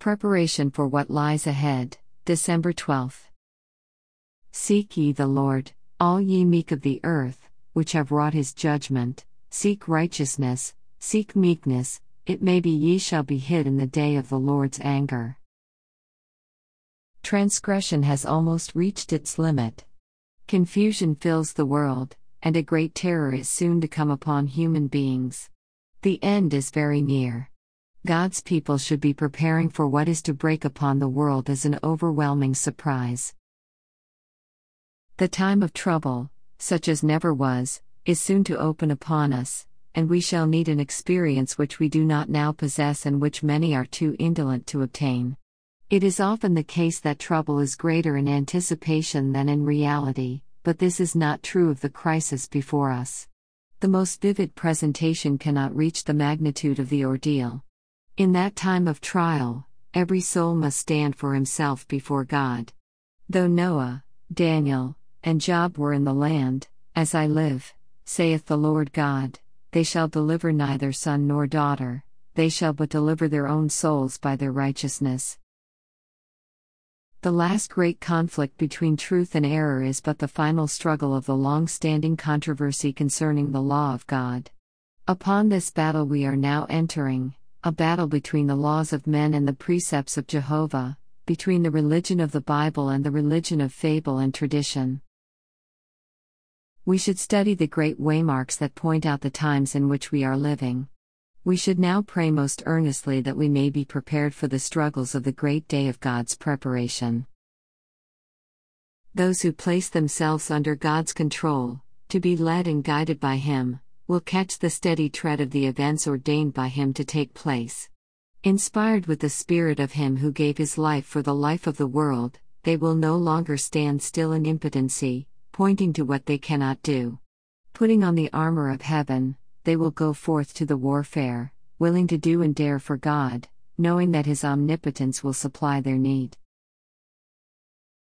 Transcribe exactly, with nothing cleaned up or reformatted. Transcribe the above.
Preparation for what lies ahead, December twelfth. Seek ye the Lord, all ye meek of the earth, which have wrought his judgment, seek righteousness, seek meekness, it may be ye shall be hid in the day of the Lord's anger. Transgression has almost reached its limit. Confusion fills the world, and a great terror is soon to come upon human beings. The end is very near. God's people should be preparing for what is to break upon the world as an overwhelming surprise. The time of trouble, such as never was, is soon to open upon us, and we shall need an experience which we do not now possess and which many are too indolent to obtain. It is often the case that trouble is greater in anticipation than in reality, but this is not true of the crisis before us. The most vivid presentation cannot reach the magnitude of the ordeal. In that time of trial, every soul must stand for himself before God. Though Noah, Daniel, and Job were in the land, as I live, saith the Lord God, they shall deliver neither son nor daughter, they shall but deliver their own souls by their righteousness. The last great conflict between truth and error is but the final struggle of the long-standing controversy concerning the law of God. Upon this battle we are now entering, a battle between the laws of men and the precepts of Jehovah, between the religion of the Bible and the religion of fable and tradition. We should study the great waymarks that point out the times in which we are living. We should now pray most earnestly that we may be prepared for the struggles of the great day of God's preparation. Those who place themselves under God's control, to be led and guided by Him, will catch the steady tread of the events ordained by Him to take place. Inspired with the Spirit of Him who gave His life for the life of the world, they will no longer stand still in impotency, pointing to what they cannot do. Putting on the armor of heaven, they will go forth to the warfare, willing to do and dare for God, knowing that His omnipotence will supply their need.